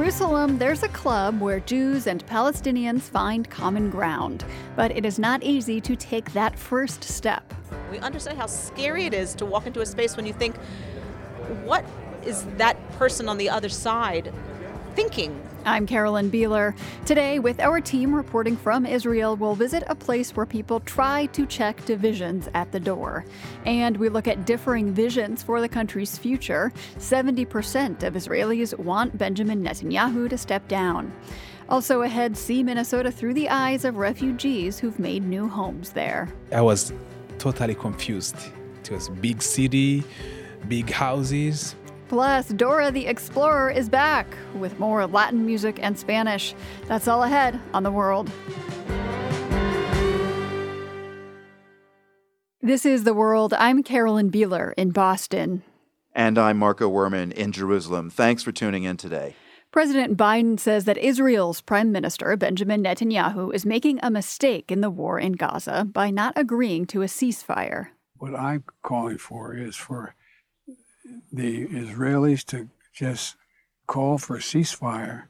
Jerusalem, there's a club where Jews and Palestinians find common ground. But it is not easy to take that first step. We understand how scary it is to walk into a space when you think, what is that person on the other side thinking? I'm Carolyn Beeler. Today, with our team reporting from Israel, we'll visit a place where people try to check divisions at the door. And we look at differing visions for the country's future. 70% of Israelis want Benjamin Netanyahu to step down. Also ahead, see Minnesota through the eyes of refugees who've made new homes there. I was totally confused. It was big city, big houses. Plus, Dora the Explorer is back with more Latin music and Spanish. That's all ahead on The World. This is The World. I'm Carolyn Beeler in Boston. And I'm Marco Werman in Jerusalem. Thanks for tuning in today. President Biden says that Israel's Prime Minister Benjamin Netanyahu is making a mistake in the war in Gaza by not agreeing to a ceasefire. What I'm calling for is for the Israelis to just call for a ceasefire,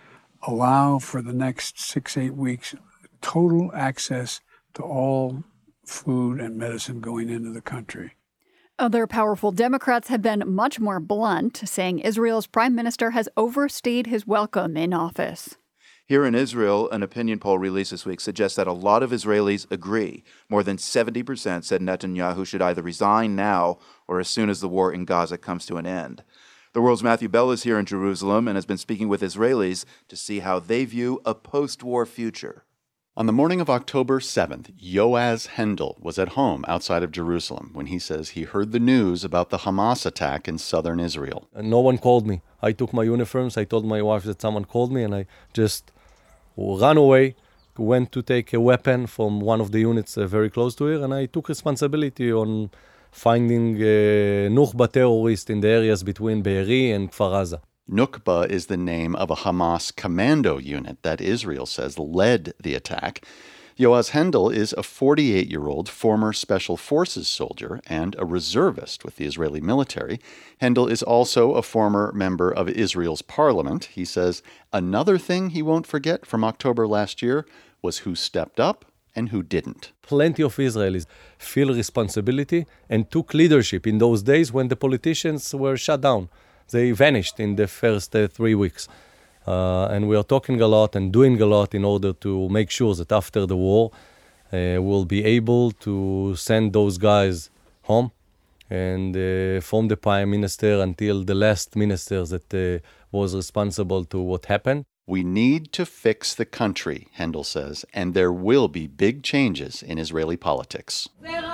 allow for the next 6-8 weeks total access to all food and medicine going into the country. Other powerful Democrats have been much more blunt, saying Israel's prime minister has overstayed his welcome in office. Here in Israel, an opinion poll released this week suggests that a lot of Israelis agree. More than 70% said Netanyahu should either resign now or as soon as the war in Gaza comes to an end. The World's Matthew Bell is here in Jerusalem and has been speaking with Israelis to see how they view a post-war future. On the morning of October 7th, Yoaz Hendel was at home outside of Jerusalem when he says he heard the news about the Hamas attack in southern Israel. No one called me. I took my uniforms. I told my wife that someone called me, and I just ran away, went to take a weapon from one of the units very close to here, and I took responsibility on finding Nukba terrorists in the areas between Be'eri and Kfar Aza. Nukba is the name of a Hamas commando unit that Israel says led the attack. Yoaz Hendel is a 48-year-old former Special Forces soldier and a reservist with the Israeli military. Hendel is also a former member of Israel's parliament. He says another thing he won't forget from October last year was who stepped up and who didn't. Plenty of Israelis feel responsibility and took leadership in those days when the politicians were shut down. They vanished in the first 3 weeks. And we are talking a lot and doing a lot in order to make sure that after the war, we'll be able to send those guys home. And from the prime minister until the last minister that was responsible to what happened. We need to fix the country, Hendel says, and there will be big changes in Israeli politics.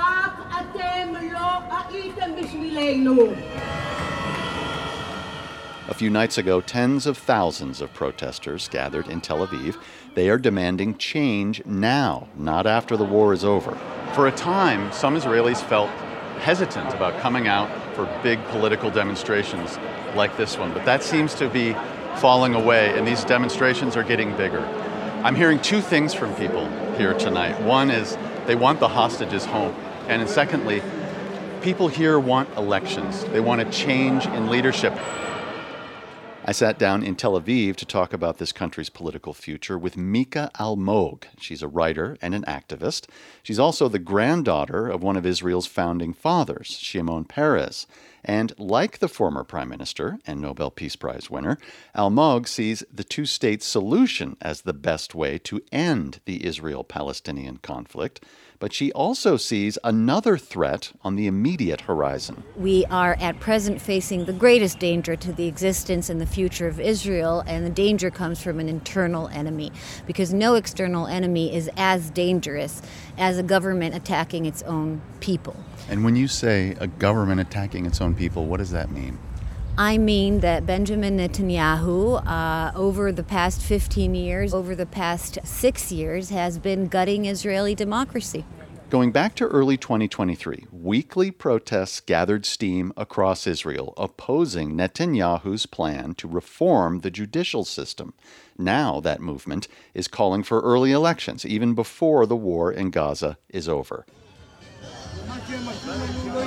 A few nights ago, tens of thousands of protesters gathered in Tel Aviv. They are demanding change now, not after the war is over. For a time, some Israelis felt hesitant about coming out for big political demonstrations like this one, but that seems to be falling away, and these demonstrations are getting bigger. I'm hearing two things from people here tonight. One is they want the hostages home, and secondly, people here want elections. They want a change in leadership. I sat down in Tel Aviv to talk about this country's political future with Mika Almog. She's a writer and an activist. She's also the granddaughter of one of Israel's founding fathers, Shimon Peres. And like the former prime minister and Nobel Peace Prize winner, Almog sees the two-state solution as the best way to end the Israel-Palestinian conflict. But she also sees another threat on the immediate horizon. We are at present facing the greatest danger to the existence and the future of Israel, and the danger comes from an internal enemy, because no external enemy is as dangerous as a government attacking its own people. And when you say a government attacking its own people, what does that mean? I mean that Benjamin Netanyahu, over the past 15 years, over the past 6 years, has been gutting Israeli democracy. Going back to early 2023, weekly protests gathered steam across Israel, opposing Netanyahu's plan to reform the judicial system. Now that movement is calling for early elections, even before the war in Gaza is over.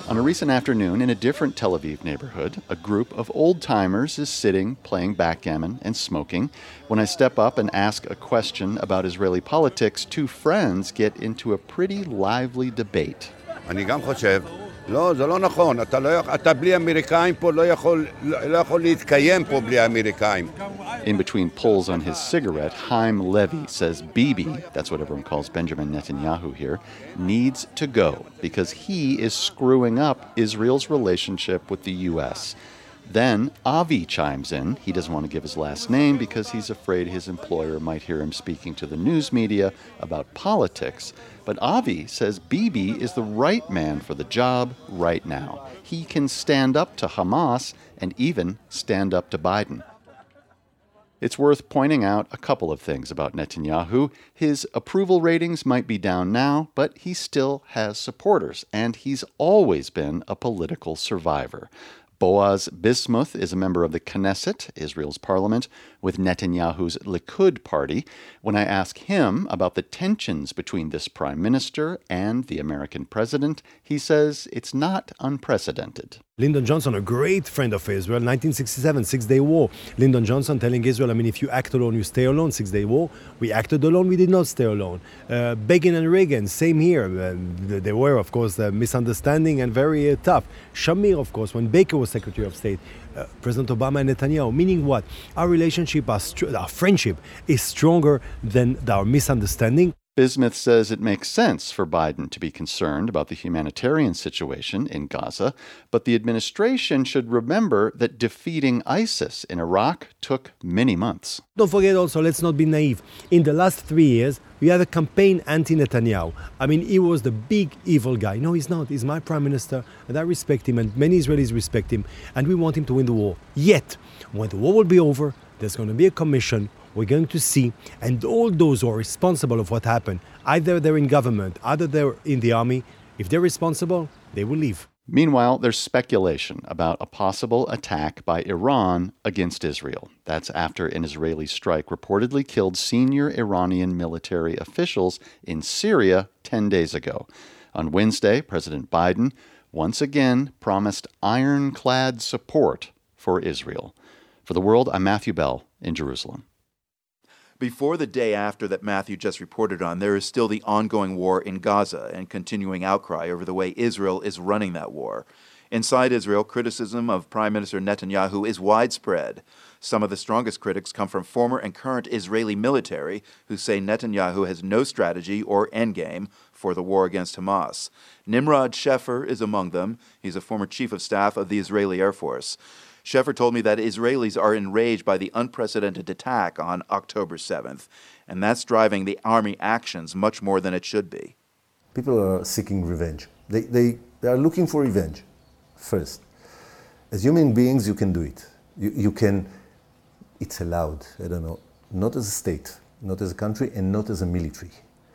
On a recent afternoon in a different Tel Aviv neighborhood, a group of old-timers is sitting, playing backgammon and smoking. When I step up and ask a question about Israeli politics, two friends get into a pretty lively debate. אני גם חושב, לא, זה לא נכון, אתה בלי אמריקאים פה לא יכול להתקיים פה בלי האמריקאים. In between pulls on his cigarette, Chaim Levy says Bibi, that's what everyone calls Benjamin Netanyahu here, needs to go because he is screwing up Israel's relationship with the U.S. Then Avi chimes in. He doesn't want to give his last name because he's afraid his employer might hear him speaking to the news media about politics. But Avi says Bibi is the right man for the job right now. He can stand up to Hamas and even stand up to Biden. It's worth pointing out a couple of things about Netanyahu. His approval ratings might be down now, but he still has supporters, and he's always been a political survivor. Boaz Bismuth is a member of the Knesset, Israel's parliament, with Netanyahu's Likud party. When I ask him about the tensions between this prime minister and the American president, he says it's not unprecedented. Lyndon Johnson, a great friend of Israel, 1967, Six-Day War. Lyndon Johnson telling Israel, if you act alone, you stay alone. Six-Day War, we acted alone, we did not stay alone. Begin and Reagan, same here. They were, of course, misunderstanding and very tough. Shamir, of course, when Baker was Secretary of State. President Obama and Netanyahu, meaning what? Our relationship, our friendship is stronger than our misunderstanding. Bismuth says it makes sense for Biden to be concerned about the humanitarian situation in Gaza, but the administration should remember that defeating ISIS in Iraq took many months. Don't forget also, let's not be naive. In the last 3 years, we had a campaign anti-Netanyahu. He was the big evil guy. No, he's not. He's my prime minister, and I respect him, and many Israelis respect him, and we want him to win the war. Yet, when the war will be over, there's going to be a commission. We're going to see, and all those who are responsible of what happened, either they're in government, either they're in the army, if they're responsible, they will leave. Meanwhile, there's speculation about a possible attack by Iran against Israel. That's after an Israeli strike reportedly killed senior Iranian military officials in Syria 10 days ago. On Wednesday, President Biden once again promised ironclad support for Israel. For The World, I'm Matthew Bell in Jerusalem. Before the day after that Matthew just reported on, there is still the ongoing war in Gaza and continuing outcry over the way Israel is running that war. Inside Israel, criticism of Prime Minister Netanyahu is widespread. Some of the strongest critics come from former and current Israeli military who say Netanyahu has no strategy or endgame for the war against Hamas. Nimrod Shefer is among them. He's a former chief of staff of the Israeli Air Force. Shefer told me that Israelis are enraged by the unprecedented attack on October 7th, and that's driving the army actions much more than it should be. People are seeking revenge. They are looking for revenge first. As human beings, you can do it. You can, it's allowed, not as a state, not as a country, and not as a military.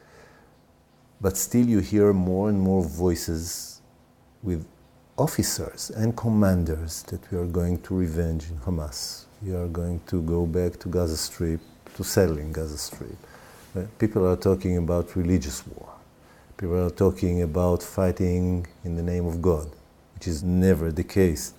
But still you hear more and more voices with officers and commanders that we are going to revenge in Hamas. We are going to go back to Gaza Strip, to settle in Gaza Strip. People are talking about religious war. People are talking about fighting in the name of God, which is never the case.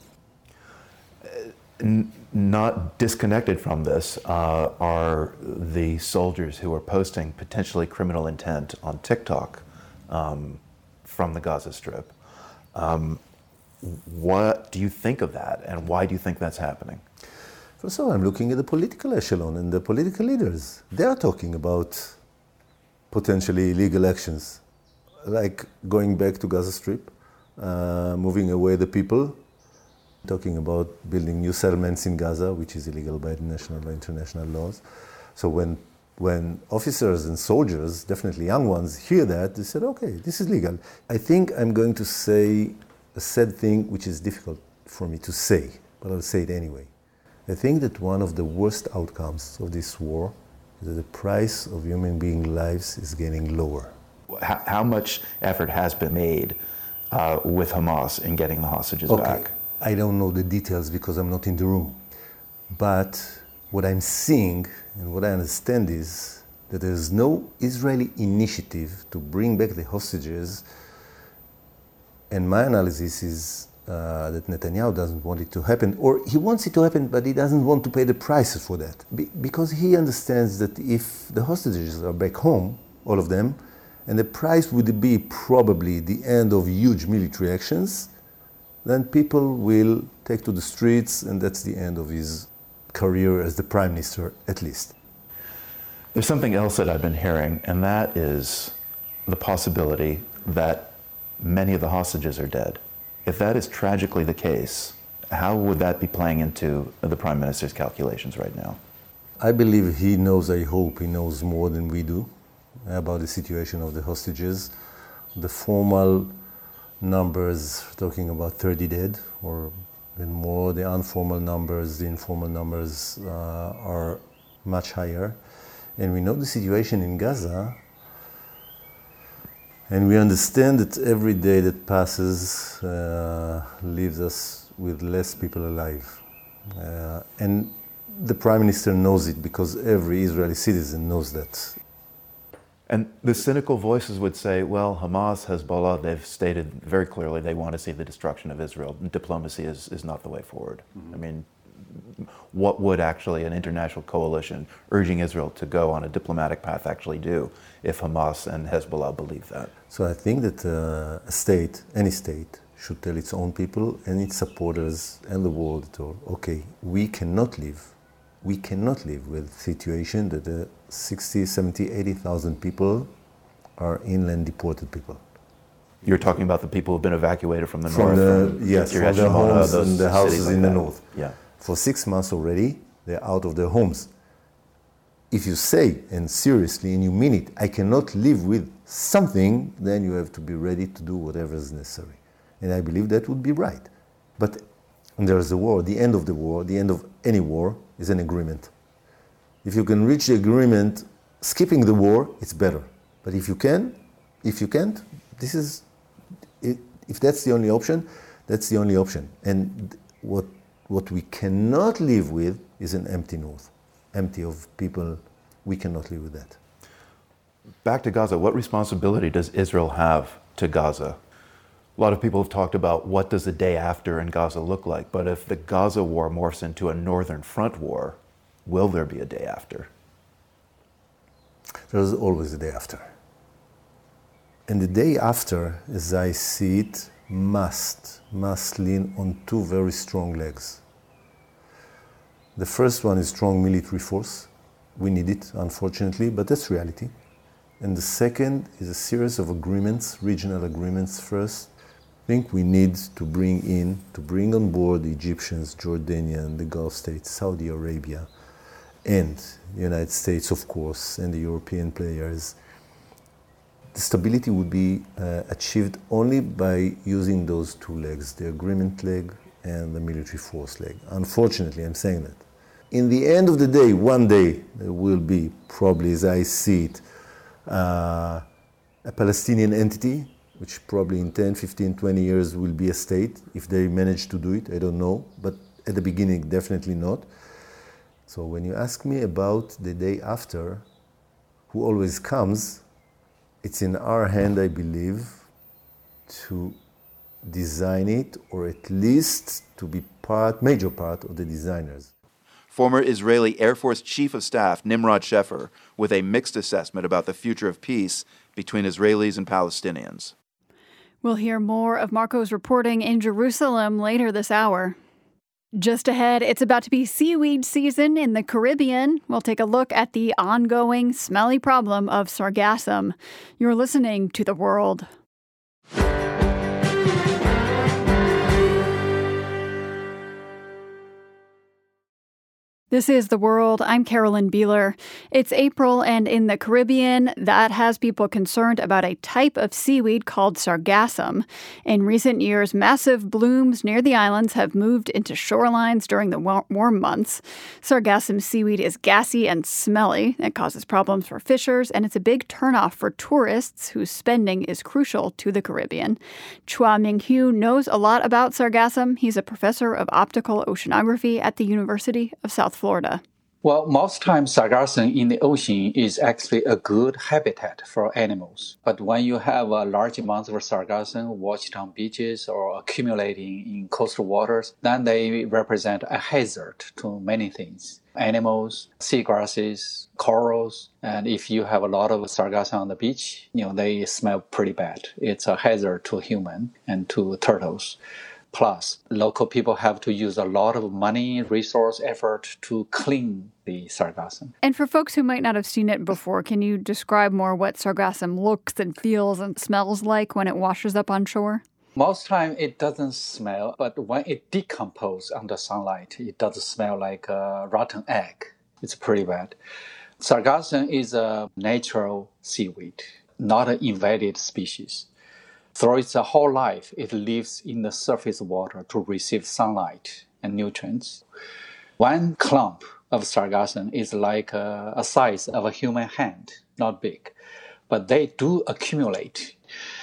Not disconnected from this are the soldiers who are posting potentially criminal intent on TikTok from the Gaza Strip. What do you think of that, and why do you think that's happening? First of all, I'm looking at the political echelon and the political leaders. They are talking about potentially illegal actions, like going back to Gaza Strip, moving away the people, talking about building new settlements in Gaza, which is illegal by the national and international laws. So when officers and soldiers, definitely young ones, hear that, they said, okay, this is legal. I think I'm going to say a sad thing, which is difficult for me to say, but I'll say it anyway. I think that one of the worst outcomes of this war is that the price of human being lives is getting lower. How much effort has been made with Hamas in getting the hostages back? I don't know the details because I'm not in the room. But what I'm seeing and what I understand is that there is no Israeli initiative to bring back the hostages And my analysis is that Netanyahu doesn't want it to happen, or he wants it to happen, but he doesn't want to pay the prices for that. Because he understands that if the hostages are back home, all of them, and the price would be probably the end of huge military actions, then people will take to the streets, and that's the end of his career as the prime minister, at least. There's something else that I've been hearing, and that is the possibility that many of the hostages are dead. If that is tragically the case, how would that be playing into the prime minister's calculations right now? I believe he knows, I hope he knows more than we do about the situation of the hostages. The formal numbers, talking about 30 dead or even more. The informal numbers are much higher. And we know the situation in Gaza, and we understand that every day that passes leaves us with less people alive. And the Prime Minister knows it because every Israeli citizen knows that. And the cynical voices would say, well, Hamas, Hezbollah, they've stated very clearly they want to see the destruction of Israel. Diplomacy is not the way forward. Mm-hmm. I mean, what would actually an international coalition urging Israel to go on a diplomatic path actually do if Hamas and Hezbollah believe that? So I think that a state, any state, should tell its own people and its supporters and the world, okay, we cannot live with the situation that 60, 70, 80,000 people are inland deported people. You're talking about the people who've been evacuated from the north? Yes, from their homes and the houses in the north. Yeah. For 6 months already, they're out of their homes. If you say, and seriously, and you mean it, I cannot live with something, then you have to be ready to do whatever is necessary. And I believe that would be right. But there is a war, the end of the war, the end of any war is an agreement. If you can reach the agreement, skipping the war, it's better. But if you can't, this is, if that's the only option, that's the only option. And what we cannot live with is an empty north, empty of people. We cannot live with that. Back to Gaza, what responsibility does Israel have to Gaza? A lot of people have talked about what does the day after in Gaza look like, but if the Gaza war morphs into a northern front war, will there be a day after? There's always a day after. And the day after, as I see it, must lean on two very strong legs. The first one is strong military force. We need it, unfortunately, but that's reality. And the second is a series of agreements, regional agreements first. I think we need to bring on board the Egyptians, Jordanian, the Gulf states, Saudi Arabia, and the United States, of course, and the European players. The stability would be achieved only by using those two legs, the agreement leg and the military force leg. Unfortunately, I'm saying that. In the end of the day, one day, there will be, probably as I see it, a Palestinian entity, which probably in 10, 15, 20 years will be a state, if they manage to do it, I don't know, but at the beginning, definitely not. So when you ask me about the day after, who always comes, it's in our hand, I believe, to design it, or at least to be major part of the designers. Former Israeli Air Force Chief of Staff Nimrod Shefer with a mixed assessment about the future of peace between Israelis and Palestinians. We'll hear more of Marco's reporting in Jerusalem later this hour. Just ahead, it's about to be seaweed season in the Caribbean. We'll take a look at the ongoing smelly problem of sargassum. You're listening to The World. This is The World. I'm Carolyn Beeler. It's April, and in the Caribbean, that has people concerned about a type of seaweed called sargassum. In recent years, massive blooms near the islands have moved into shorelines during the warm months. Sargassum seaweed is gassy and smelly. It causes problems for fishers, and it's a big turnoff for tourists whose spending is crucial to the Caribbean. Chua Ming-Hu knows a lot about sargassum. He's a professor of optical oceanography at the University of South Florida. Well, most times sargassum in the ocean is actually a good habitat for animals. But when you have a large amount of sargassum washed on beaches or accumulating in coastal waters, then they represent a hazard to many things. Animals, seagrasses, corals, and if you have a lot of sargassum on the beach, they smell pretty bad. It's a hazard to humans and to turtles. Plus, local people have to use a lot of money, resource, effort to clean the sargassum. And for folks who might not have seen it before, can you describe more what sargassum looks and feels and smells like when it washes up on shore? Most time it doesn't smell, but when it decomposes under sunlight, it does smell like a rotten egg. It's pretty bad. Sargassum is a natural seaweed, not an invaded species. Through its whole life, it lives in the surface water to receive sunlight and nutrients. One clump of sargassum is like a size of a human hand, not big, but they do accumulate.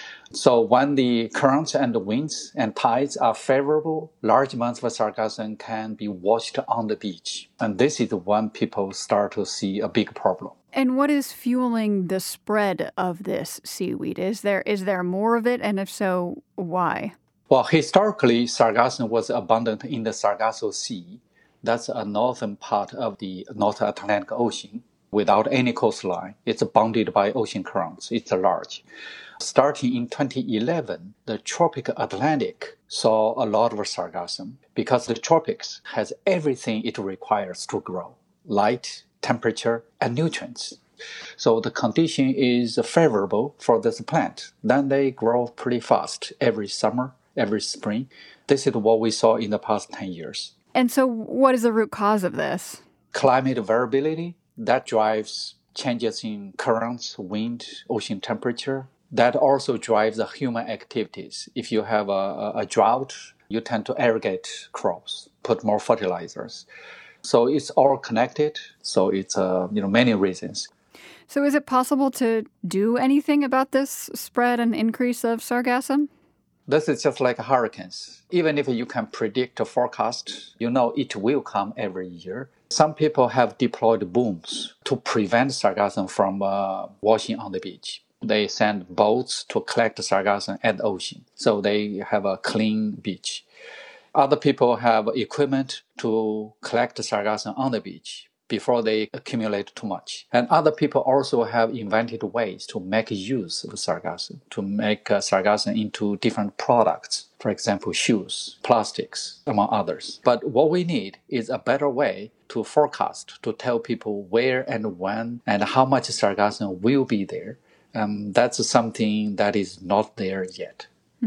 So when the currents and the winds and tides are favorable, large amounts of sargassum can be washed on the beach. And this is when people start to see a big problem. And what is fueling the spread of this seaweed? Is there more of it? And if so, why? Well, historically, sargassum was abundant in the Sargasso Sea. That's a northern part of the North Atlantic Ocean without any coastline. It's bounded by ocean currents. It's large. Starting in 2011, the tropical Atlantic saw a lot of sargassum because the tropics has everything it requires to grow: light, temperature, and nutrients. So the condition is favorable for this plant. Then they grow pretty fast every summer, every spring. This is what we saw in the past 10 years. And so what is the root cause of this? Climate variability, that drives changes in currents, wind, ocean temperature. That also drives the human activities. If you have a drought, you tend to irrigate crops, put more fertilizers. So it's all connected. So it's many reasons. So is it possible to do anything about this spread and increase of sargassum? This is just like hurricanes. Even if you can predict a forecast, it will come every year. Some people have deployed booms to prevent sargassum from washing on the beach. They send boats to collect sargassum at the ocean, so they have a clean beach. Other people have equipment to collect sargassum on the beach before they accumulate too much. And other people also have invented ways to make use of sargassum, to make sargassum into different products. For example, shoes, plastics, among others. But what we need is a better way to forecast, to tell people where and when and how much sargassum will be there. That's something that is not there yet.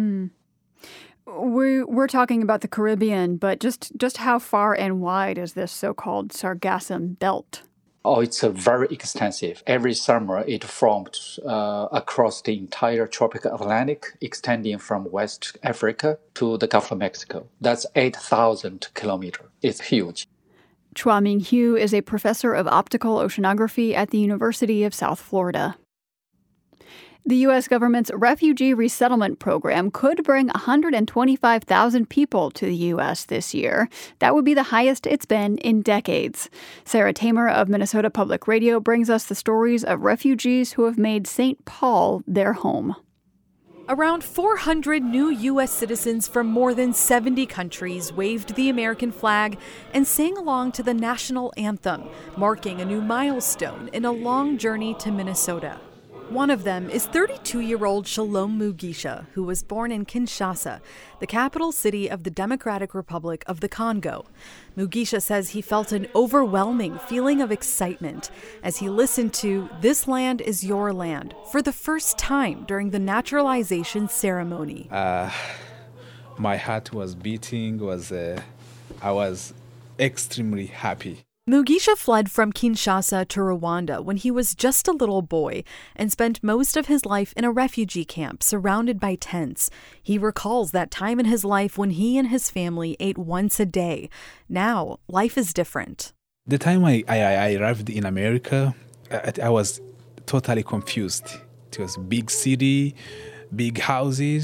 We're talking about the Caribbean, but just how far and wide is this so-called sargassum belt? Oh, it's very extensive. Every summer, it forms across the entire tropical Atlantic, extending from West Africa to the Gulf of Mexico. That's 8,000 kilometers. It's huge. Chua-Ming Hu is a professor of optical oceanography at the University of South Florida. The U.S. government's refugee resettlement program could bring 125,000 people to the U.S. this year. That would be the highest it's been in decades. Sarah Tamer of Minnesota Public Radio brings us the stories of refugees who have made St. Paul their home. Around 400 new U.S. citizens from more than 70 countries waved the American flag and sang along to the national anthem, marking a new milestone in a long journey to Minnesota. One of them is 32-year-old Shalom Mugisha, who was born in Kinshasa, the capital city of the Democratic Republic of the Congo. Mugisha says he felt an overwhelming feeling of excitement as he listened to "This Land is Your Land" for the first time during the naturalization ceremony. My heart was beating. I was extremely happy. Mugisha fled from Kinshasa to Rwanda when he was just a little boy and spent most of his life in a refugee camp surrounded by tents. He recalls that time in his life when he and his family ate once a day. Now, life is different. The time I arrived in America, I was totally confused. It was big city, big houses.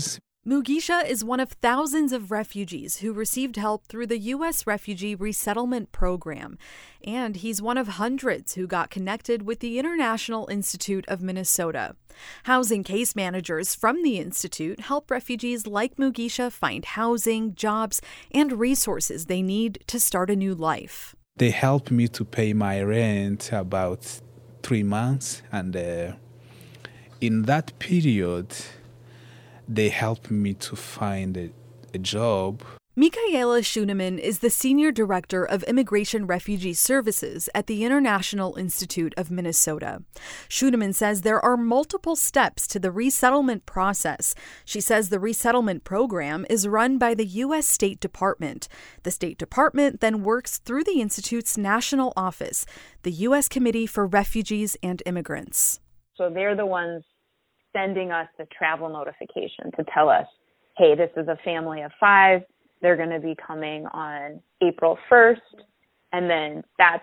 Mugisha is one of thousands of refugees who received help through the U.S. Refugee Resettlement Program, and he's one of hundreds who got connected with the International Institute of Minnesota. Housing case managers from the institute help refugees like Mugisha find housing, jobs, and resources they need to start a new life. They helped me to pay my rent about 3 months, and in that period, they helped me to find a job. Michaela Schuneman is the Senior Director of Immigration Refugee Services at the International Institute of Minnesota. Schuneman says there are multiple steps to the resettlement process. She says the resettlement program is run by the U.S. State Department. The State Department then works through the Institute's national office, the U.S. Committee for Refugees and Immigrants. So they're the ones sending us the travel notification to tell us, hey, this is a family of 5. They're going to be coming on April 1st. And then that's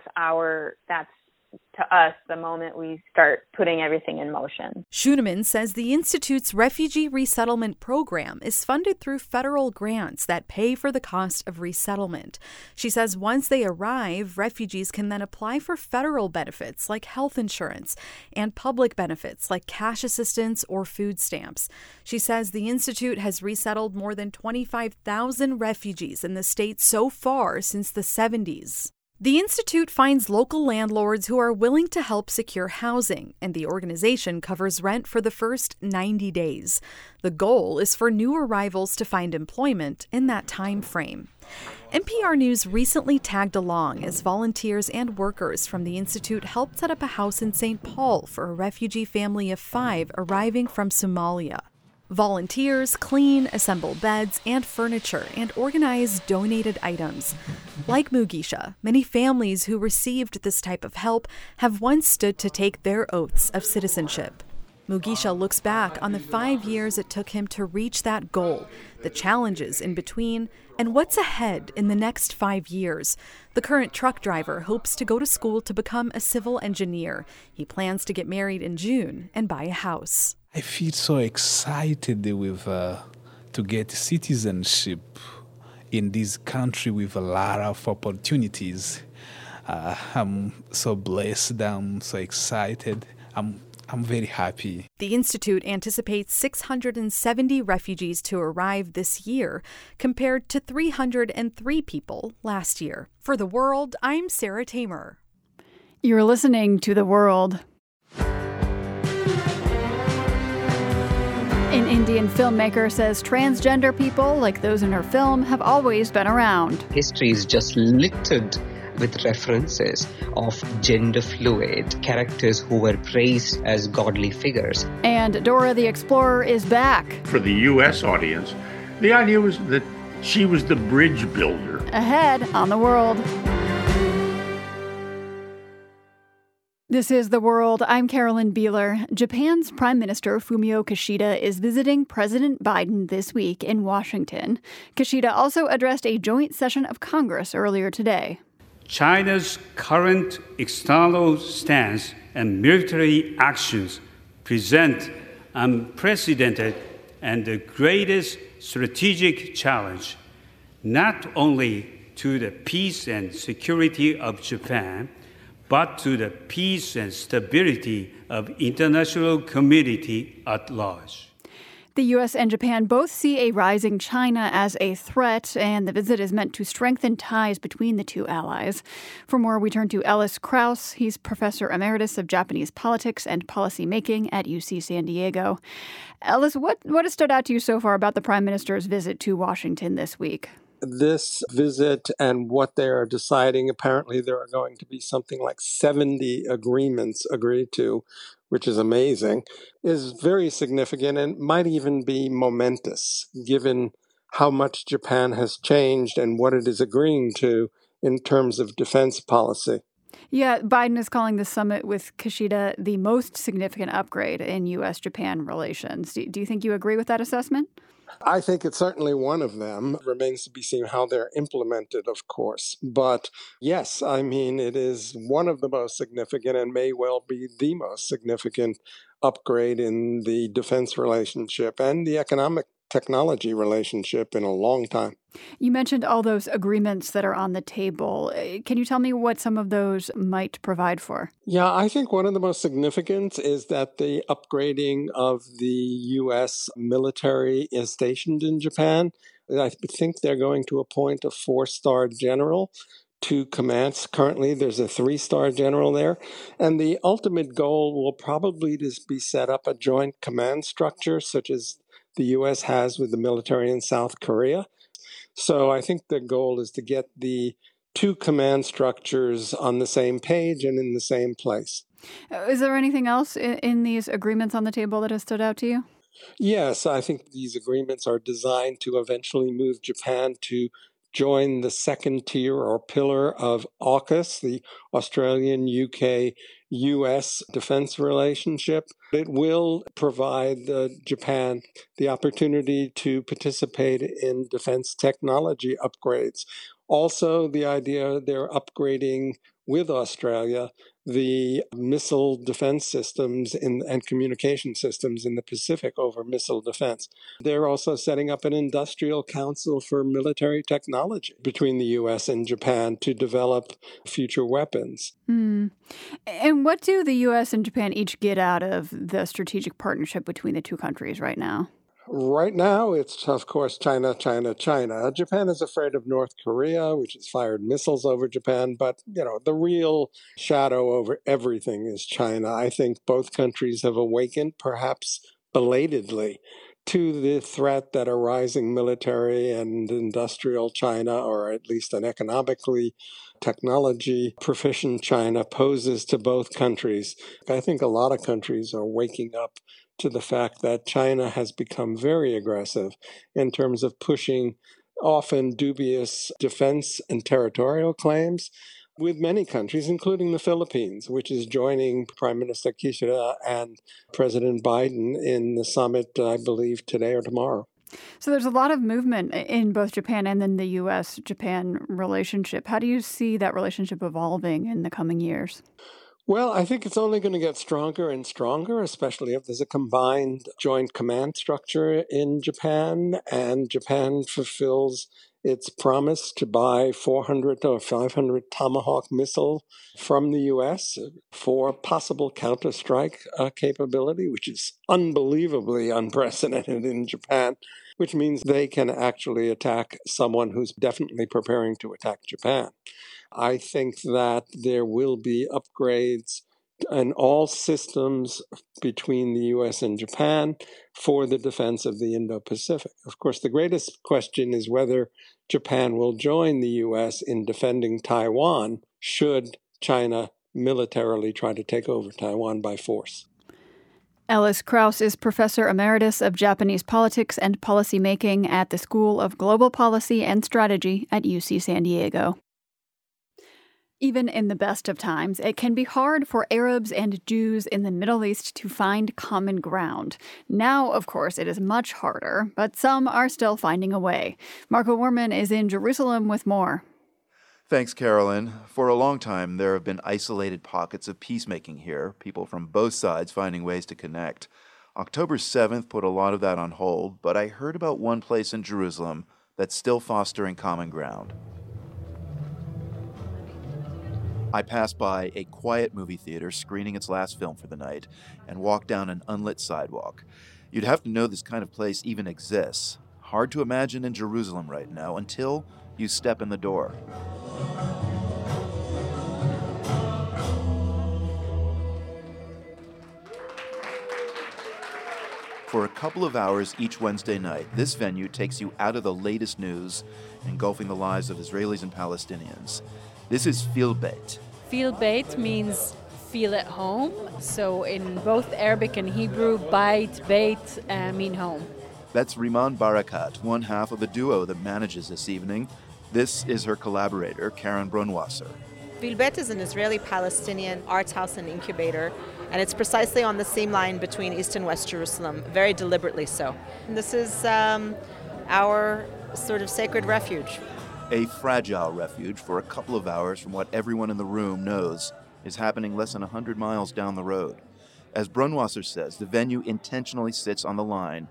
to us the moment we start putting everything in motion. Schuneman says the Institute's Refugee Resettlement Program is funded through federal grants that pay for the cost of resettlement. She says once they arrive, refugees can then apply for federal benefits like health insurance and public benefits like cash assistance or food stamps. She says the Institute has resettled more than 25,000 refugees in the state so far since the 70s. The Institute finds local landlords who are willing to help secure housing, and the organization covers rent for the first 90 days. The goal is for new arrivals to find employment in that time frame. NPR News recently tagged along as volunteers and workers from the Institute helped set up a house in St. Paul for a refugee family of 5 arriving from Somalia. Volunteers clean, assemble beds and furniture, and organize donated items. Like Mugisha, many families who received this type of help have once stood to take their oaths of citizenship. Mugisha looks back on the 5 years it took him to reach that goal, the challenges in between, and what's ahead in the next 5 years. The current truck driver hopes to go to school to become a civil engineer. He plans to get married in June and buy a house. I feel so excited to get citizenship in this country with a lot of opportunities. I'm so blessed. I'm so excited. I'm very happy. The Institute anticipates 670 refugees to arrive this year, compared to 303 people last year. For The World, I'm Sarah Tamer. You're listening to The World. An Indian filmmaker says transgender people, like those in her film, have always been around. History is just littered with references of gender fluid characters who were praised as godly figures. And Dora the Explorer is back. For the U.S. audience, the idea was that she was the bridge builder. Ahead on The World. This is The World. I'm Carolyn Beeler. Japan's Prime Minister Fumio Kishida is visiting President Biden this week in Washington. Kishida also addressed a joint session of Congress earlier today. China's current external stance and military actions present unprecedented and the greatest strategic challenge, not only to the peace and security of Japan, but to the peace and stability of international community at large. The U.S. and Japan both see a rising China as a threat, and the visit is meant to strengthen ties between the two allies. For more, we turn to Ellis Krauss. He's Professor Emeritus of Japanese Politics and Policy Making at UC San Diego. Ellis, what has stood out to you so far about the Prime Minister's visit to Washington this week? This visit and what they are deciding, apparently there are going to be something like 70 agreements agreed to, which is amazing, is very significant and might even be momentous, given how much Japan has changed and what it is agreeing to in terms of defense policy. Yeah, Biden is calling the summit with Kishida the most significant upgrade in U.S.-Japan relations. Do you think you agree with that assessment? I think it's certainly one of them. It remains to be seen how they're implemented, of course. But yes, I mean, it is one of the most significant and may well be the most significant upgrade in the defense relationship and the economic technology relationship in a long time. You mentioned all those agreements that are on the table. Can you tell me what some of those might provide for? Yeah, I think one of the most significant is that the upgrading of the U.S. military is stationed in Japan. I think they're going to appoint a 4-star general to commands. Currently, there's a 3-star general there. And the ultimate goal will probably just be set up a joint command structure, such as the U.S. has with the military in South Korea. So I think the goal is to get the two command structures on the same page and in the same place. Is there anything else in these agreements on the table that has stood out to you? Yes, I think these agreements are designed to eventually move Japan to join the second tier or pillar of AUKUS, the Australian, UK, U.S. defense relationship. It will provide Japan the opportunity to participate in defense technology upgrades. Also, the idea they're upgrading with Australia the missile defense systems and communication systems in the Pacific over missile defense. They're also setting up an industrial council for military technology between the U.S. and Japan to develop future weapons. And what do the U.S. and Japan each get out of the strategic partnership between the two countries right now? Right now, it's, of course, China, China, China. Japan is afraid of North Korea, which has fired missiles over Japan. But, the real shadow over everything is China. I think both countries have awakened, perhaps belatedly, to the threat that a rising military and industrial China, or at least an economically technology proficient China, poses to both countries. I think a lot of countries are waking up to the fact that China has become very aggressive in terms of pushing often dubious defense and territorial claims with many countries, including the Philippines, which is joining Prime Minister Kishida and President Biden in the summit, I believe, today or tomorrow. So there's a lot of movement in both Japan and then the U.S.-Japan relationship. How do you see that relationship evolving in the coming years? Well, I think it's only going to get stronger and stronger, especially if there's a combined joint command structure in Japan, and Japan fulfills its promise to buy 400 or 500 Tomahawk missiles from the U.S. for possible counterstrike capability, which is unbelievably unprecedented in Japan, which means they can actually attack someone who's definitely preparing to attack Japan. I think that there will be upgrades in all systems between the U.S. and Japan for the defense of the Indo-Pacific. Of course, the greatest question is whether Japan will join the U.S. in defending Taiwan should China militarily try to take over Taiwan by force. Ellis Krauss is Professor Emeritus of Japanese Politics and Policymaking at the School of Global Policy and Strategy at UC San Diego. Even in the best of times, it can be hard for Arabs and Jews in the Middle East to find common ground. Now, of course, it is much harder, but some are still finding a way. Marco Werman is in Jerusalem with more. Thanks, Carolyn. For a long time, there have been isolated pockets of peacemaking here, people from both sides finding ways to connect. October 7th put a lot of that on hold, but I heard about one place in Jerusalem that's still fostering common ground. I passed by a quiet movie theater screening its last film for the night and walked down an unlit sidewalk. You'd have to know this kind of place even exists. Hard to imagine in Jerusalem right now until you step in the door. For a couple of hours each Wednesday night, this venue takes you out of the latest news, engulfing the lives of Israelis and Palestinians. This is Feel Beit. Feel Beit means feel at home. So in both Arabic and Hebrew, Beit mean home. That's Riman Barakat, one half of the duo that manages this evening. This is her collaborator, Karen Brunwasser. Feel Beit is an Israeli-Palestinian arts house and incubator, and it's precisely on the seam line between East and West Jerusalem, very deliberately so. And this is our sort of sacred refuge. A fragile refuge for a couple of hours from what everyone in the room knows is happening less than 100 miles down the road. As Brunwasser says, the venue intentionally sits on the line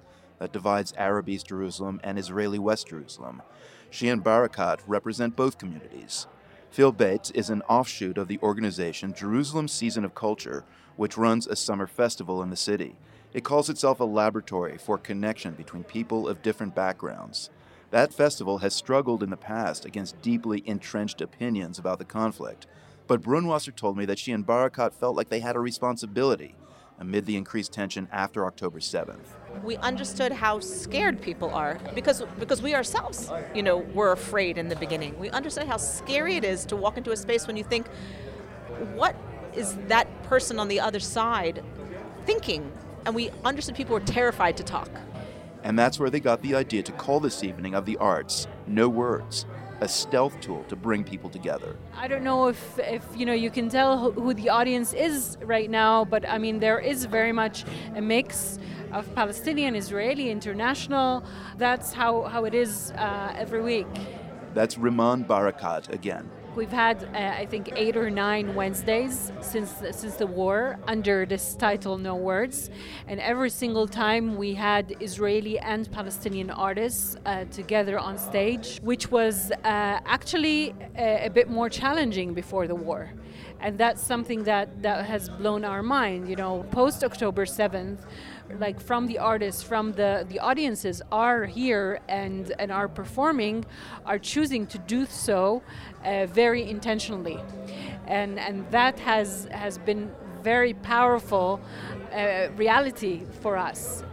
that divides Arab East Jerusalem and Israeli West Jerusalem. She and Barakat represent both communities. Phil Bates is an offshoot of the organization Jerusalem Season of Culture, which runs a summer festival in the city. It calls itself a laboratory for connection between people of different backgrounds. That festival has struggled in the past against deeply entrenched opinions about the conflict. But Brunwasser told me that she and Barakat felt like they had a responsibility amid the increased tension after October 7th. We understood how scared people are because we ourselves, were afraid in the beginning. We understood how scary it is to walk into a space when you think, what is that person on the other side thinking? And we understood people were terrified to talk. And that's where they got the idea to call this evening of the arts No Words, a stealth tool to bring people together. I don't know if you can tell who the audience is right now, but I mean there is very much a mix of Palestinian, Israeli, international. That's how it is every week. That's Riman Barakat again. We've had, I think, 8 or 9 Wednesdays since the war under this title, No Words. And every single time we had Israeli and Palestinian artists together on stage, which was actually a bit more challenging before the war. And that's something that has blown our mind. Post-October 7th, like from the artists, from the audiences are here and are performing, are choosing to do so very intentionally. And that has been very powerful reality for us.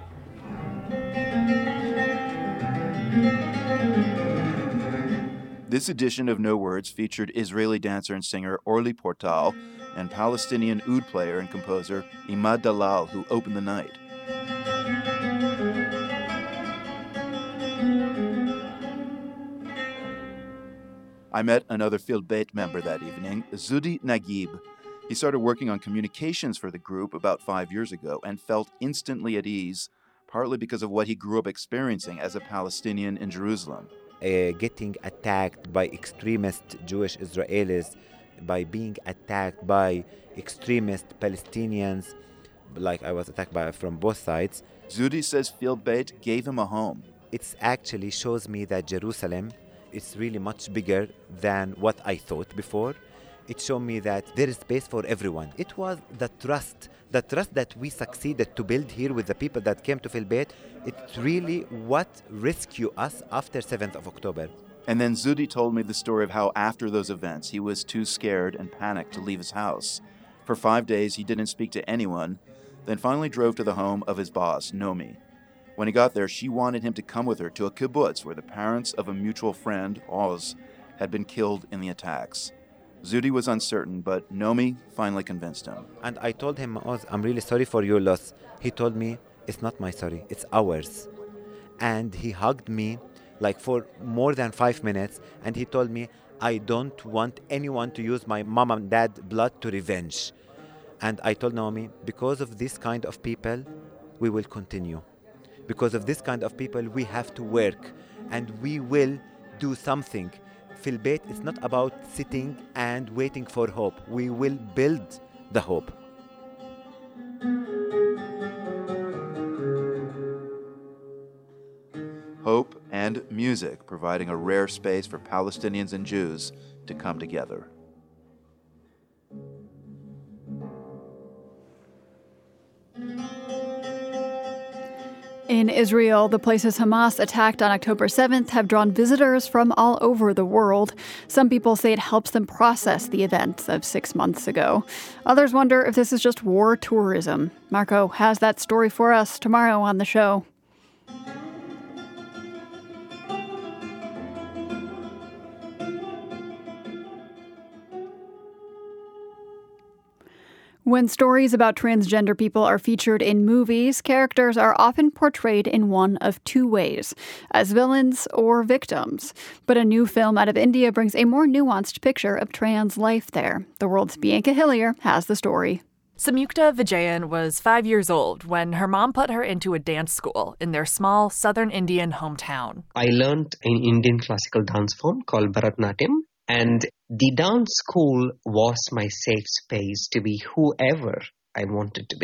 This edition of No Words featured Israeli dancer and singer Orly Portal and Palestinian oud player and composer Imad Dalal, who opened the night. I met another Phil Beit member that evening, Zudi Nagib. He started working on communications for the group about 5 years ago and felt instantly at ease, partly because of what he grew up experiencing as a Palestinian in Jerusalem. Getting attacked by extremist Jewish Israelis, by being attacked by extremist Palestinians, like I was attacked by from both sides. Zudi says Phil Beit gave him a home. It actually shows me that Jerusalem is really much bigger than what I thought before. It showed me that there is space for everyone. It was the trust that we succeeded to build here with the people that came to Phil Beit. It's really what rescued us after 7th of October. And then Zudi told me the story of how after those events he was too scared and panicked to leave his house. For 5 days he didn't speak to anyone, then finally drove to the home of his boss, Nomi. When he got there, she wanted him to come with her to a kibbutz where the parents of a mutual friend, Oz, had been killed in the attacks. Zudi was uncertain, but Nomi finally convinced him. And I told him, Oz, I'm really sorry for your loss. He told me, it's not my sorry, it's ours. And he hugged me like for more than 5 minutes, and he told me, I don't want anyone to use my mom and dad blood to revenge. And I told Naomi, because of this kind of people, we will continue. Because of this kind of people, we have to work, and we will do something. Phil Beit is not about sitting and waiting for hope. We will build the hope. Hope and music providing a rare space for Palestinians and Jews to come together. In Israel, the places Hamas attacked on October 7th have drawn visitors from all over the world. Some people say it helps them process the events of 6 months ago. Others wonder if this is just war tourism. Marco has that story for us tomorrow on the show. When stories about transgender people are featured in movies, characters are often portrayed in one of two ways, as villains or victims. But a new film out of India brings a more nuanced picture of trans life there. The World's Bianca Hillier has the story. Samyukta Vijayan was 5 years old when her mom put her into a dance school in their small southern Indian hometown. I learned an Indian classical dance form called Bharatanatyam. And the dance school was my safe space to be whoever I wanted to be.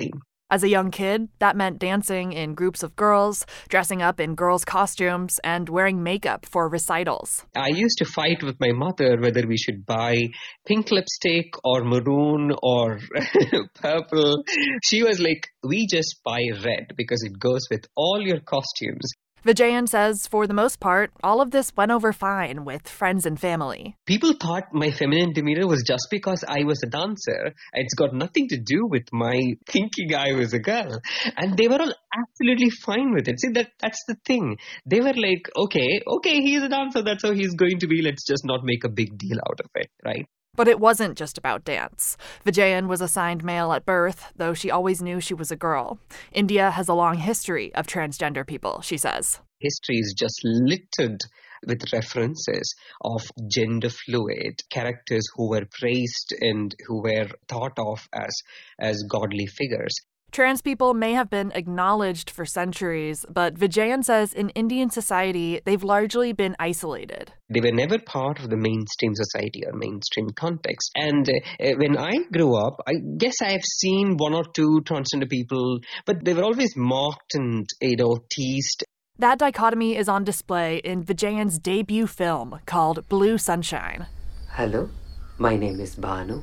As a young kid, that meant dancing in groups of girls, dressing up in girls' costumes, and wearing makeup for recitals. I used to fight with my mother whether we should buy pink lipstick or maroon or purple. She was like, we just buy red because it goes with all your costumes. Vijayan says, for the most part, all of this went over fine with friends and family. People thought my feminine demeanor was just because I was a dancer. It's got nothing to do with my thinking I was a girl. And they were all absolutely fine with it. See, that's the thing. They were like, okay, he's a dancer. That's how he's going to be. Let's just not make a big deal out of it, right? But it wasn't just about dance. Vijayan was assigned male at birth, though she always knew she was a girl. India has a long history of transgender people, she says. History is just littered with references of gender fluid characters who were praised and who were thought of as godly figures. Trans people may have been acknowledged for centuries, but Vijayan says in Indian society, they've largely been isolated. They were never part of the mainstream society or mainstream context. And when I grew up, I guess I've seen one or two transgender people, but they were always mocked and, teased. That dichotomy is on display in Vijayan's debut film called Blue Sunshine. Hello, my name is Banu.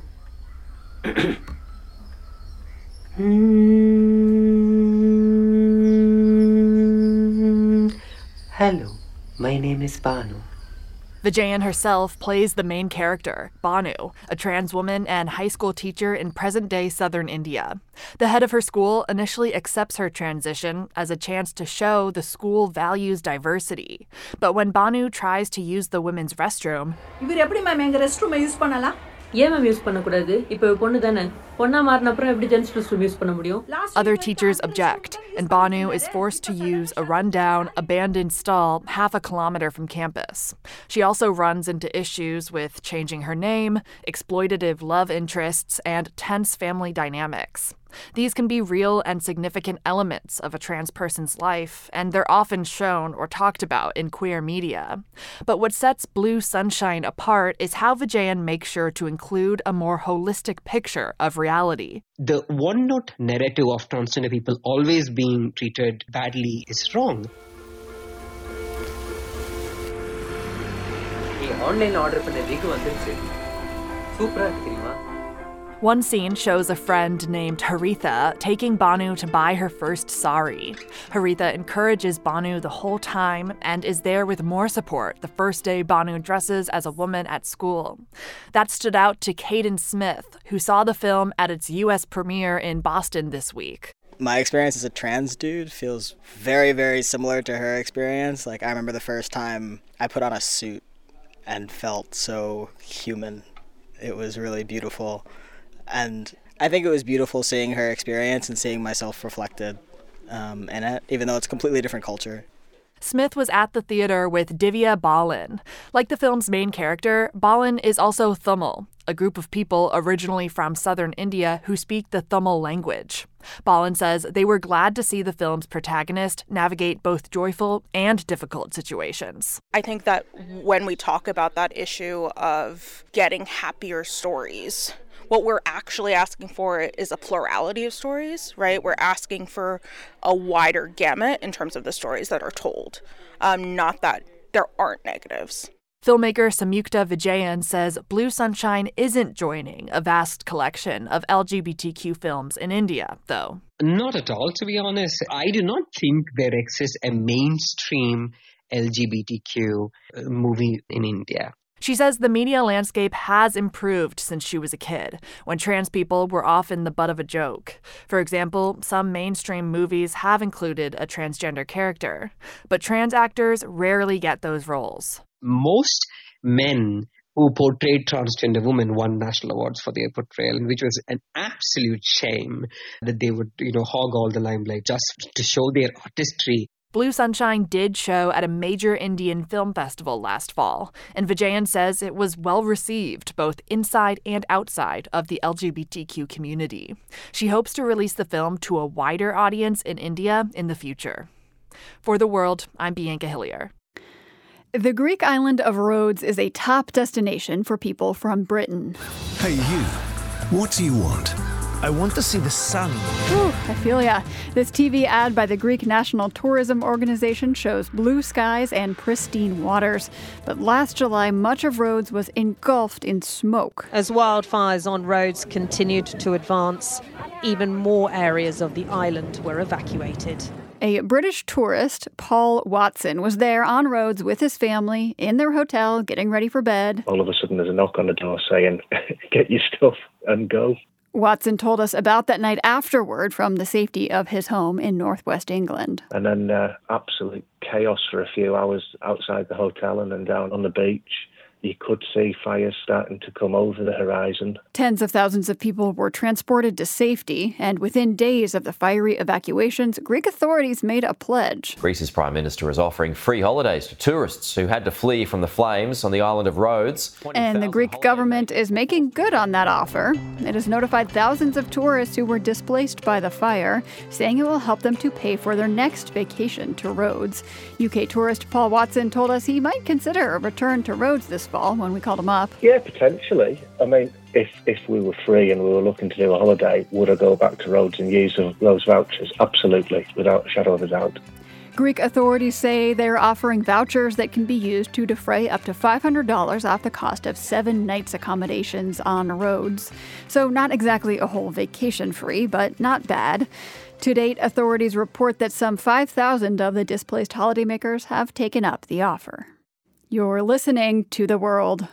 Hello, my name is Banu. Vijayan herself plays the main character, Banu, a trans woman and high school teacher in present-day southern India. The head of her school initially accepts her transition as a chance to show the school values diversity. But when Banu tries to use the women's restroom, other teachers object, and Banu is forced to use a rundown, abandoned stall half a kilometer from campus. She also runs into issues with changing her name, exploitative love interests, and tense family dynamics. These can be real and significant elements of a trans person's life, and they're often shown or talked about in queer media. But what sets Blue Sunshine apart is how Vijayan makes sure to include a more holistic picture of reality. The one-note narrative of transgender people always being treated badly is wrong. Online order பண்ண wig வந்துருச்சு. சூப்பரா இருக்கு தெரியுமா? One scene shows a friend named Haritha taking Banu to buy her first sari. Haritha encourages Banu the whole time and is there with more support the first day Banu dresses as a woman at school. That stood out to Caden Smith, who saw the film at its U.S. premiere in Boston this week. My experience as a trans dude feels very, very similar to her experience. Like, I remember the first time I put on a suit and felt so human. It was really beautiful. And I think it was beautiful seeing her experience and seeing myself reflected in it, even though it's a completely different culture. Smith was at the theater with Divya Balan. Like the film's main character, Balan is also Tamil, a group of people originally from southern India who speak the Tamil language. Balan says they were glad to see the film's protagonist navigate both joyful and difficult situations. I think that when we talk about that issue of getting happier stories, what we're actually asking for is a plurality of stories, right? We're asking for a wider gamut in terms of the stories that are told, not that there aren't negatives. Filmmaker Samyukta Vijayan says Blue Sunshine isn't joining a vast collection of LGBTQ films in India, though. Not at all, to be honest. I do not think there exists a mainstream LGBTQ movie in India. She says the media landscape has improved since she was a kid, when trans people were often the butt of a joke. For example, some mainstream movies have included a transgender character, but trans actors rarely get those roles. Most men who portrayed transgender women won national awards for their portrayal, which was an absolute shame that they would, hog all the limelight just to show their artistry. Blue Sunshine did show at a major Indian film festival last fall, and Vijayan says it was well received both inside and outside of the LGBTQ community. She hopes to release the film to a wider audience in India in the future. For The World, I'm Bianca Hillier. The Greek island of Rhodes is a top destination for people from Britain. Hey you, what do you want? I want to see the sun. Ooh, I feel ya. This TV ad by the Greek National Tourism Organization shows blue skies and pristine waters. But last July, much of Rhodes was engulfed in smoke. As wildfires on Rhodes continued to advance, even more areas of the island were evacuated. A British tourist, Paul Watson, was there on Rhodes with his family in their hotel getting ready for bed. All of a sudden there's a knock on the door saying, get your stuff and go. Watson told us about that night afterward from the safety of his home in northwest England. And then absolute chaos for a few hours outside the hotel and then down on the beach. You could see fires starting to come over the horizon. Tens of thousands of people were transported to safety, and within days of the fiery evacuations, Greek authorities made a pledge. Greece's Prime Minister is offering free holidays to tourists who had to flee from the flames on the island of Rhodes. And the Greek government is making good on that offer. It has notified thousands of tourists who were displaced by the fire, saying it will help them to pay for their next vacation to Rhodes. UK tourist Paul Watson told us he might consider a return to Rhodes this fall when we called him up. Yeah, potentially. I mean, if we were free and we were looking to do a holiday, would I go back to Rhodes and use those vouchers? Absolutely, without a shadow of a doubt. Greek authorities say they're offering vouchers that can be used to defray up to $500 off the cost of 7 nights accommodations on Rhodes. So not exactly a whole vacation free, but not bad. To date, authorities report that some 5,000 of the displaced holidaymakers have taken up the offer. You're listening to The World.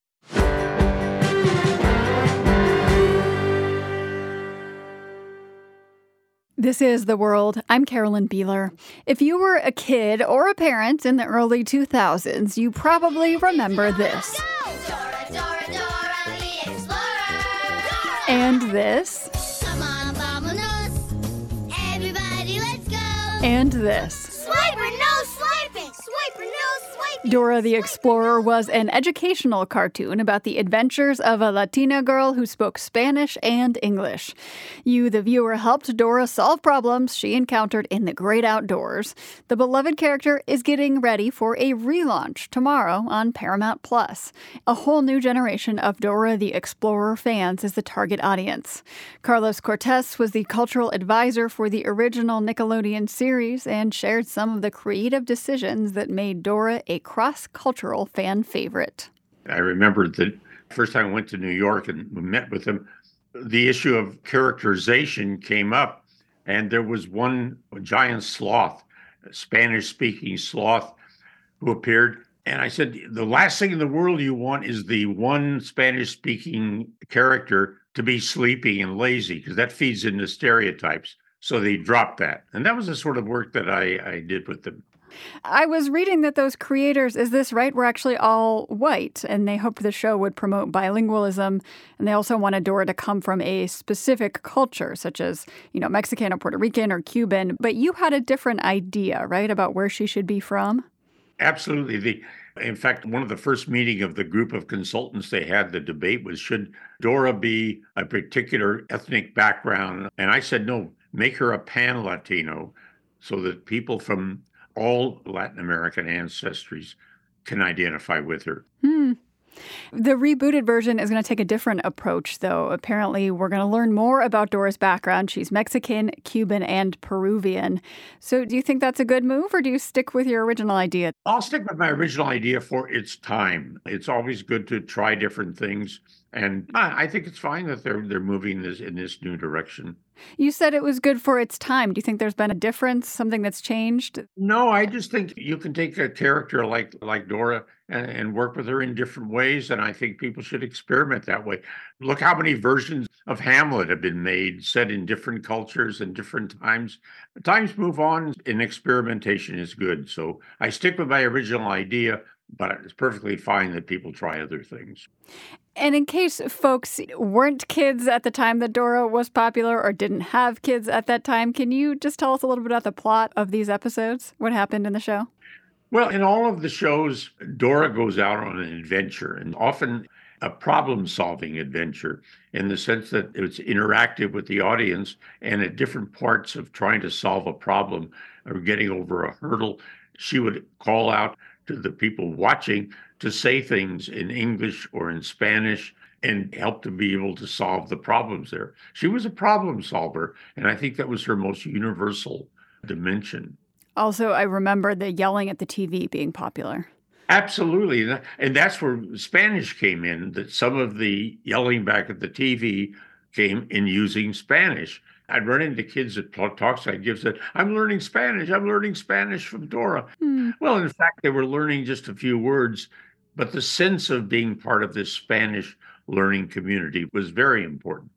This is The World. I'm Carolyn Beeler. If you were a kid or a parent in the early 2000s, you probably remember this. Dora, Dora, Dora, the Explorer. And this. Come on, vamonos. Everybody, let's go. And this. Swiper, no swiping. Swiper, no swiping. Dora the Explorer was an educational cartoon about the adventures of a Latina girl who spoke Spanish and English. You, the viewer, helped Dora solve problems she encountered in the great outdoors. The beloved character is getting ready for a relaunch tomorrow on Paramount+. A whole new generation of Dora the Explorer fans is the target audience. Carlos Cortez was the cultural advisor for the original Nickelodeon series and shared some of the creative decisions that made Dora a cross-cultural fan favorite. I remember the first time I went to New York and we met with him, the issue of characterization came up, and there was one giant sloth, a Spanish-speaking sloth, who appeared. And I said, the last thing in the world you want is the one Spanish-speaking character to be sleepy and lazy, because that feeds into stereotypes. So they dropped that. And that was the sort of work that I did with them. I was reading that those creators, is this right, were actually all white, and they hoped the show would promote bilingualism, and they also wanted Dora to come from a specific culture, such as, Mexican or Puerto Rican or Cuban, but you had a different idea, right, about where she should be from? Absolutely. In fact, one of the first meeting of the group of consultants they had, the debate was, should Dora be a particular ethnic background? And I said, no, make her a pan-Latino so that people from all Latin American ancestries can identify with her. The rebooted version is going to take a different approach, though. Apparently, we're going to learn more about Dora's background. She's Mexican, Cuban, and Peruvian. So do you think that's a good move, or do you stick with your original idea? I'll stick with my original idea for its time. It's always good to try different things. And I think it's fine that they're moving in this new direction. You said it was good for its time. Do you think there's been a difference, something that's changed? No, I just think you can take a character like Dora and work with her in different ways, and I think people should experiment that way. Look how many versions of Hamlet have been made, set in different cultures and different times. Times move on, and experimentation is good. So I stick with my original idea, but it's perfectly fine that people try other things. And in case folks weren't kids at the time that Dora was popular or didn't have kids at that time, can you just tell us a little bit about the plot of these episodes? What happened in the show? Well, in all of the shows, Dora goes out on an adventure, and often a problem-solving adventure, in the sense that it's interactive with the audience, and at different parts of trying to solve a problem or getting over a hurdle, she would call out to the people watching to say things in English or in Spanish, and help to be able to solve the problems there. She was a problem solver, and I think that was her most universal dimension. Also, I remember the yelling at the TV being popular. Absolutely. And that's where Spanish came in, that some of the yelling back at the TV came in using Spanish. I'd run into kids at talks I'd give, said, I'm learning Spanish from Dora. Well, in fact, they were learning just a few words, but the sense of being part of this Spanish learning community was very important.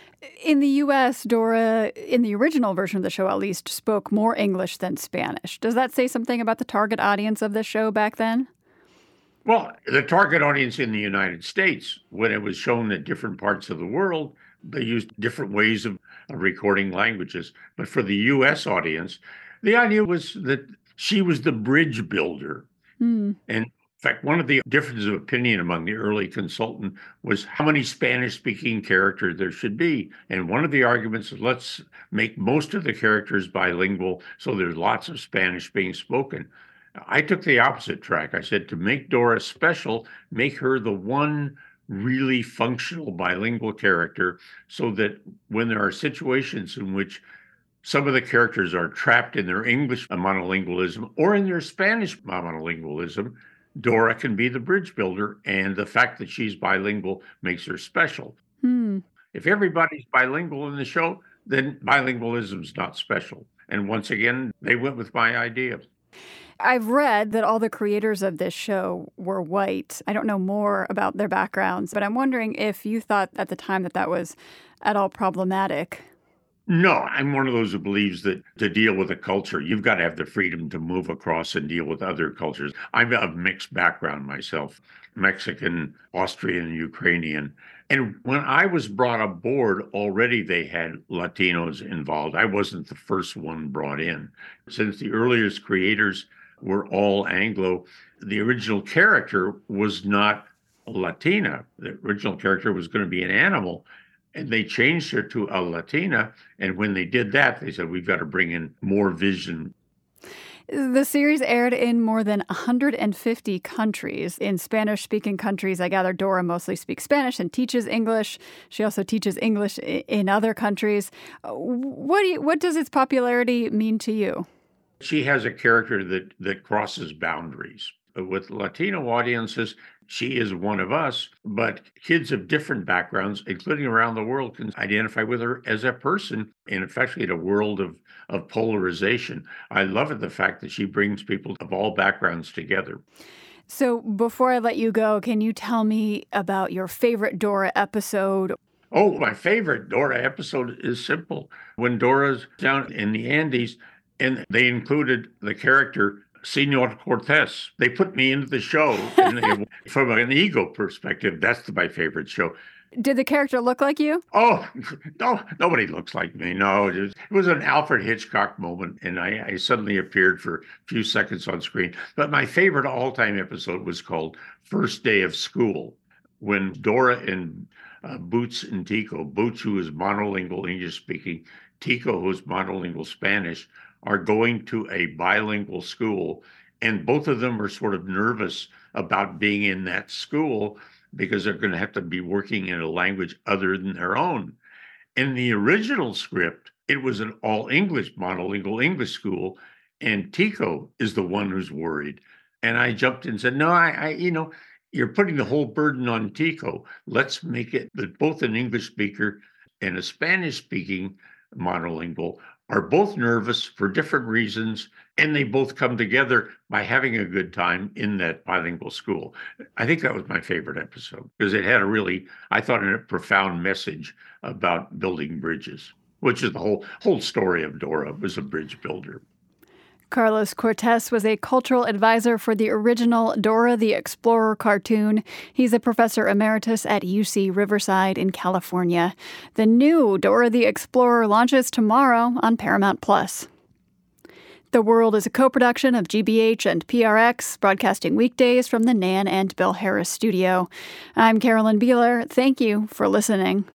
In the U.S., Dora, in the original version of the show at least, spoke more English than Spanish. Does that say something about the target audience of the show back then? Well, the target audience in the United States, when it was shown in different parts of the world, they used different ways of recording languages. But for the U.S. audience, the idea was that she was the bridge builder. And in fact, one of the differences of opinion among the early consultant was how many Spanish-speaking characters there should be. And one of the arguments is let's make most of the characters bilingual so there's lots of Spanish being spoken. I took the opposite track. I said to make Dora special, make her the one really functional bilingual character so that when there are situations in which some of the characters are trapped in their English monolingualism or in their Spanish monolingualism, Dora can be the bridge builder, and the fact that she's bilingual makes her special. If everybody's bilingual in the show, then bilingualism's not special. And once again, they went with my idea. I've read that all the creators of this show were white. I don't know more about their backgrounds, but I'm wondering if you thought at the time that that was at all problematic. No, I'm one of those who believes that to deal with a culture, you've got to have the freedom to move across and deal with other cultures. I'm of mixed background myself, Mexican, Austrian, Ukrainian. And when I was brought aboard, already they had Latinos involved. I wasn't the first one brought in. Since the earliest creators were all Anglo, the original character was not a Latina. The original character was going to be an animal. And they changed her to a Latina. And when they did that, they said, we've got to bring in more vision. The series aired in more than 150 countries. In Spanish-speaking countries, I gather Dora mostly speaks Spanish and teaches English. She also teaches English in other countries. What does its popularity mean to you? She has a character that crosses boundaries. With Latino audiences, she is one of us, but kids of different backgrounds, including around the world, can identify with her as a person in effectively a world of polarization. I love it, the fact that she brings people of all backgrounds together. So before I let you go, can you tell me about your favorite Dora episode? Oh, my favorite Dora episode is simple. When Dora's down in the Andes, and they included the character Senor Cortez. They put me into the show and from an ego perspective. That's my favorite show. Did the character look like you? Oh, no, nobody looks like me. No, it was an Alfred Hitchcock moment, and I suddenly appeared for a few seconds on screen. But my favorite all-time episode was called First Day of School, when Dora and Boots and Tico, Boots, who is monolingual English-speaking, Tico, who is monolingual Spanish, are going to a bilingual school, and both of them are sort of nervous about being in that school because they're going to have to be working in a language other than their own. In the original script, it was an all-English, monolingual English school, and Tico is the one who's worried. And I jumped in and said, no, you're putting the whole burden on Tico. Let's make it that both an English speaker and a Spanish-speaking monolingual are both nervous for different reasons, and they both come together by having a good time in that bilingual school. I think that was my favorite episode because it had I thought, a profound message about building bridges, which is the whole story of Dora, was a bridge builder. Carlos Cortez was a cultural advisor for the original Dora the Explorer cartoon. He's a professor emeritus at UC Riverside in California. The new Dora the Explorer launches tomorrow on Paramount+. The World is a co-production of GBH and PRX, broadcasting weekdays from the Nan and Bill Harris studio. I'm Carolyn Beeler. Thank you for listening.